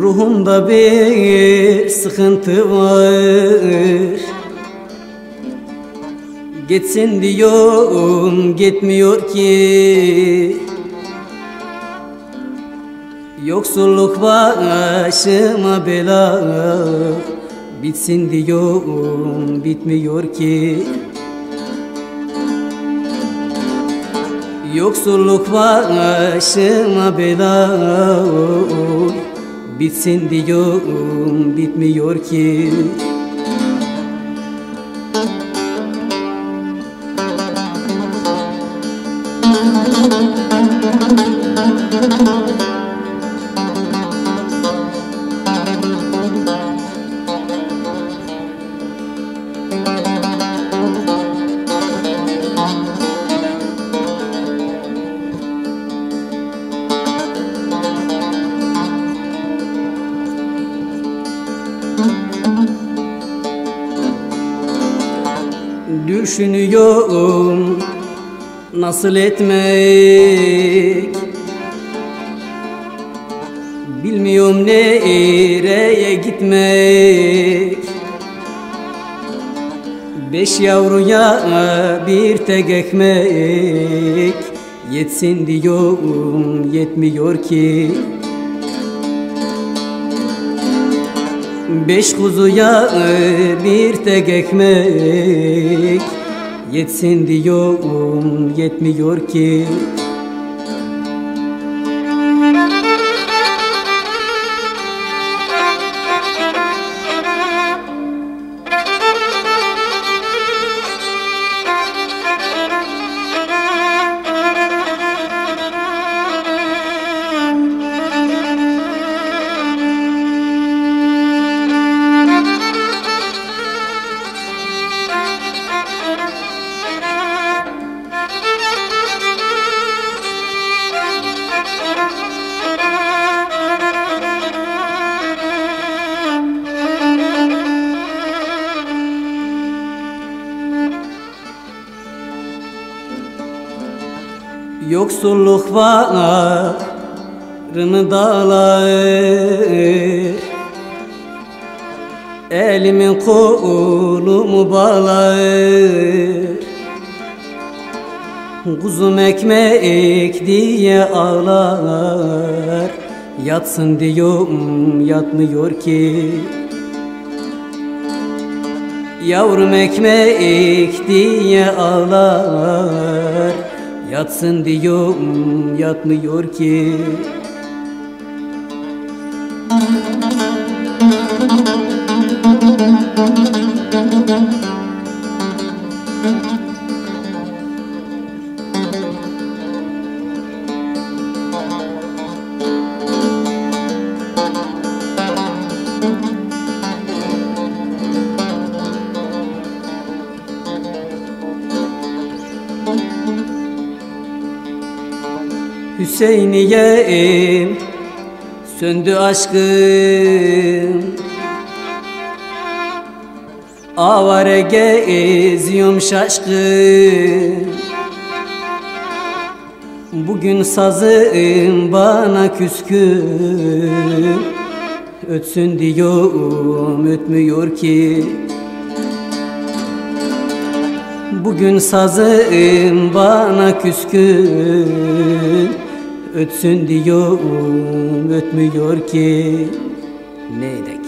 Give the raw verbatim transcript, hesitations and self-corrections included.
Ruhumda bir sıkıntı var. Gitsin diyorum, gitmiyor ki. Yoksulluk başıma bela. Bitsin diyorum, bitmiyor ki. Yoksulluk başıma bela. Bitsin diyorum, bitmiyor ki. Düşünüyorum nasıl etmek, bilmiyorum nereye gitmek. Beş yavruya bir tek ekmek, yetsin diyorum yetmiyor ki. Beş kuzuya bir tek ekmek, yetsin diyorum yetmiyor ki. Yoksulluk varını dağlar, elimin kolumu bağlar. Kuzum ekmek diye ağlar, yatsın diyorum yatmıyor ki. Yavrum ekmek diye ağlar, yatsın diyorum yatmıyor ki. Hüseyniye'm söndü aşkım, avare geziyorum şaşkın. Bugün sazım bana küskün, ötsün diyorum ötmüyor ki. Bugün sazım bana küskün, ötsün diyorum ötmüyor ki. Neydi?